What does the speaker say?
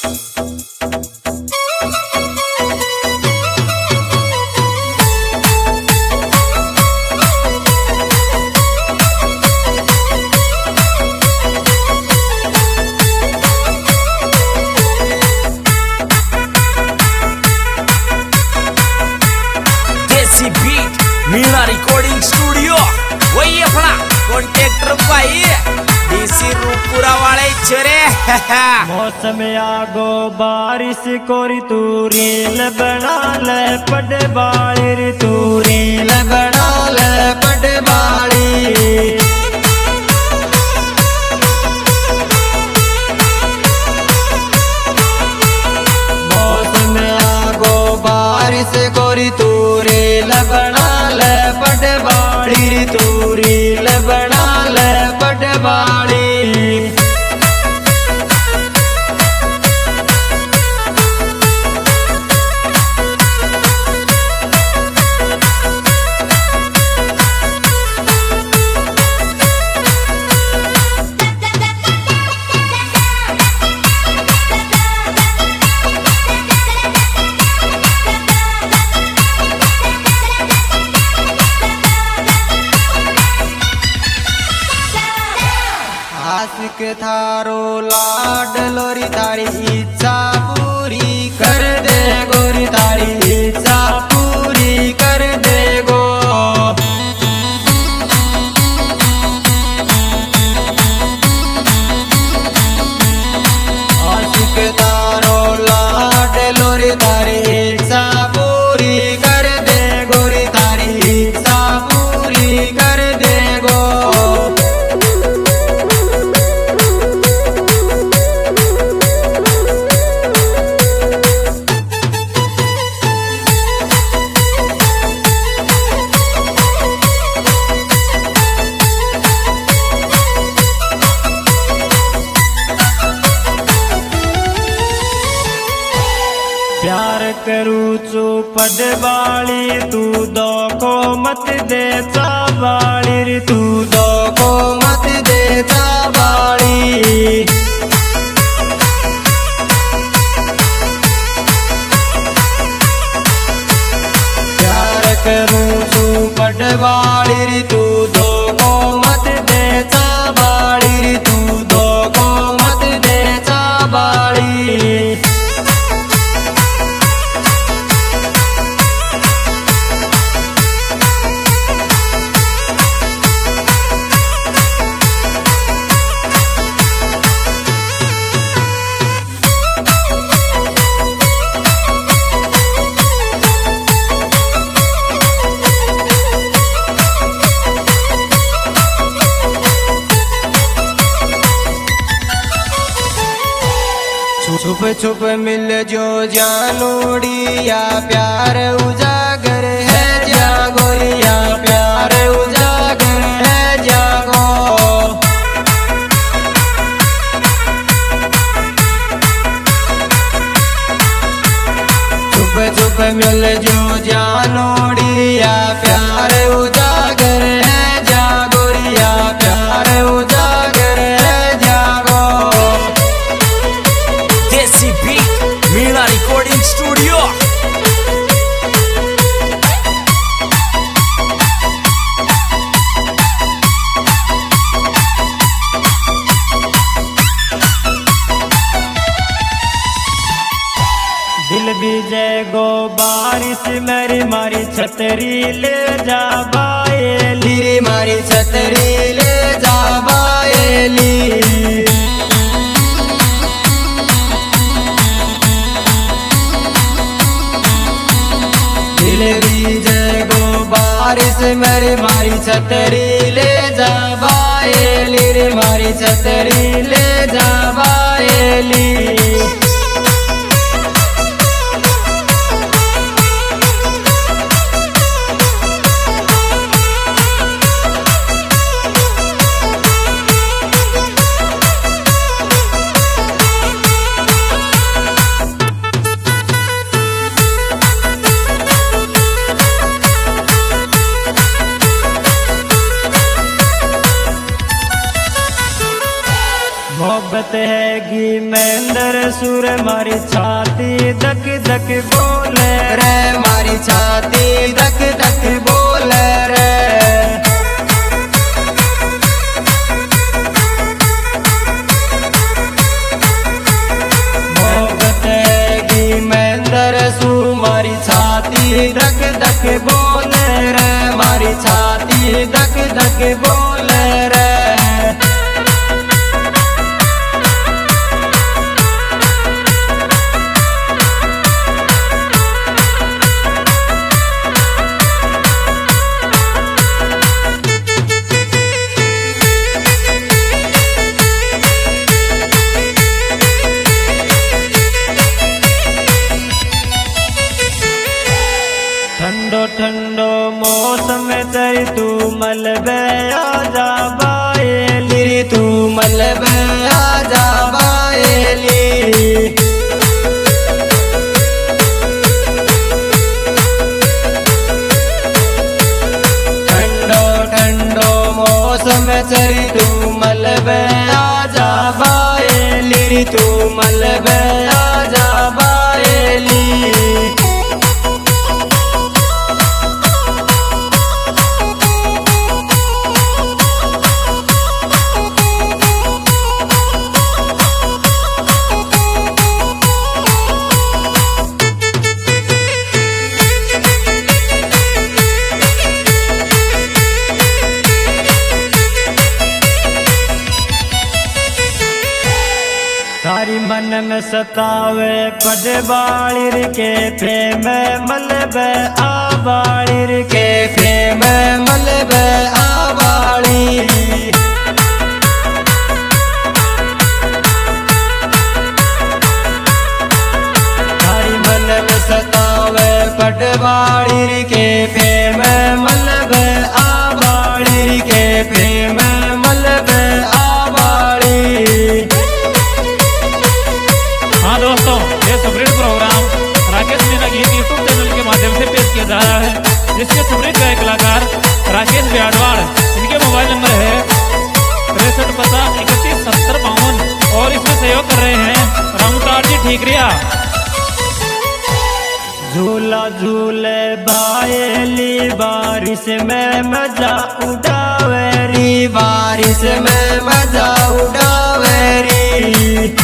Meena recording studio वही अपना contractor भाई डीसी रूपपुरा वाले चरे। मौसम आगो बारिश कोरी तू रील बना ले पड़ बाली रे तू रील बना ले पड़ बाली। मौसम आगो बारिश कोरी तू रील बना ले पड़ बाली रे तू रील बना ले पड़ बाली। आशिक थारो लाड लोरी तारी इच्छा पूरी कर दे गोरी तारी इच्छा पूरी कर दे गो। आशिक थारो लाड लोरी तारी इच्छा पूरी कर दे गोरी तारी इच्छा पूरी कर दे गो। प्यार करूँ चौपट वाली तू दो को मत दे चावाली रे तू दो को मत दे चावाली। प्यार करूँ चौपट वाली रे तू दो को मत दे चावाली रे तू दो को मत दे चावाली। छुप छुप मिल जो जानोड़िया प्यार उजागर है जागोरिया प्यार उजागर है जागो। छुप छुप मिल जो जानोड़िया प्यार उजागर है जागोरिया प्यार उजागर है जागो। मीना रिकॉर्डिंग स्टूडियो दिल बीजे गो बारिश मेरी मारी छतरी ले जा बाएली रे मारी छतरी ले जा बाएली। दिल बीजे गो बारिश मेरी मारी छतरी ले जा बाएली रे मारी छतरी ले जा बाएली। मोहब्बत है गी महेंद्र महेंद्र सुर मारी छाती धक धक बोले रे, मारी छाती धक धक बोले रे। भोगतेगी महेंद्र सुर मारी छाती धक धक बोले रे, मारी छाती धक धक बोले रे। ठंडो ठंडो मौसम तेरी तू मलबे आजा बायली, तू मलबे आजा बायली। ठंडो ठंडो मौसम तेरी तू मलबे आजा बायली, तू मलबे आजा बायली। तारी मन में सतावे पटवाड़ीर के प्रेम मलबे आबाड़ीर के प्रेम मलबे आबाड़ी। तारी मन में सतावे पटवाड़ीर के प्रेम मलबे आबाड़ीर के प्रेम मलबे आबाड़ी। हाँ दोस्तों, ये सुपरहिट प्रोग्राम राकेश मीना गीत यूट्यूब चैनल के माध्यम से पेश किया जा रहा है, जिसके सुपरहिट गायक कलाकार राकेश बिहाड़वाड़। इनके मोबाइल नंबर है 6350317052 और इसमें सहयोग कर रहे हैं रामतार जी ठीकरिया। झूला झूले बायली बारिश में मजा उड़ावेरी, बारिश में मजा उड़ावेरी।